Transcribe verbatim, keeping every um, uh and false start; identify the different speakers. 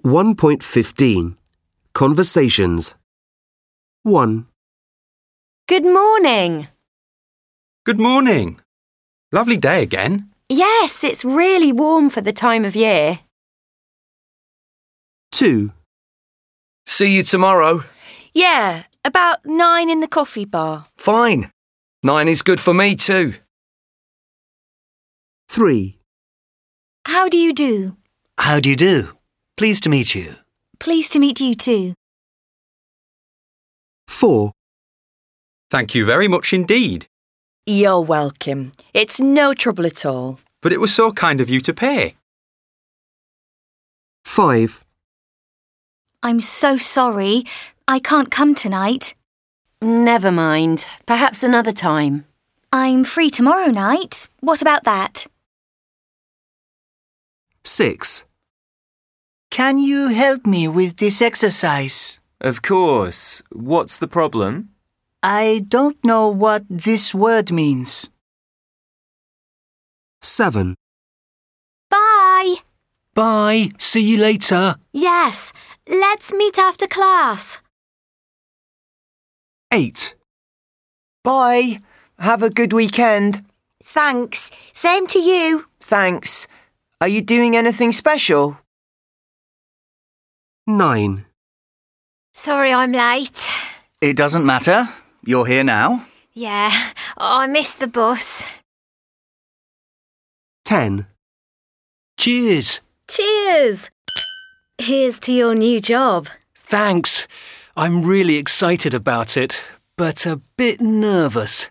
Speaker 1: one point fifteen. Conversations. one.
Speaker 2: Good morning.
Speaker 3: Good morning. Lovely day again.
Speaker 2: Yes, it's really warm for the time of year.
Speaker 1: two.
Speaker 4: See you tomorrow.
Speaker 5: Yeah, about nine in the coffee bar.
Speaker 4: Fine. Nine is good for me too.
Speaker 1: three.
Speaker 6: How do you do?
Speaker 7: How do you do? Pleased to meet you.
Speaker 6: Pleased to meet you too.
Speaker 1: four.
Speaker 3: Thank you very much indeed.
Speaker 5: You're welcome. It's no trouble at all.
Speaker 3: But it was so kind of you to pay.
Speaker 1: five.
Speaker 6: I'm so sorry. I can't come tonight.
Speaker 2: Never mind. Perhaps another time.
Speaker 6: I'm free tomorrow night. What about that?
Speaker 1: six.
Speaker 7: Can you help me with this exercise?
Speaker 4: Of course. What's the problem?
Speaker 7: I don't know what this word means.
Speaker 1: seven.
Speaker 6: Bye.
Speaker 8: Bye. See you later.
Speaker 6: Yes, let's meet after class.
Speaker 1: eight.
Speaker 9: Bye. Have a good weekend.
Speaker 10: Thanks. Same to you.
Speaker 9: Thanks. Are you doing anything special?
Speaker 1: nine.
Speaker 11: Sorry I'm late.
Speaker 7: It doesn't matter. You're here now.
Speaker 11: Yeah, I missed the bus.
Speaker 1: ten.
Speaker 8: Cheers.
Speaker 11: Cheers! Here's to your new job.
Speaker 8: Thanks. I'm really excited about it, but a bit nervous.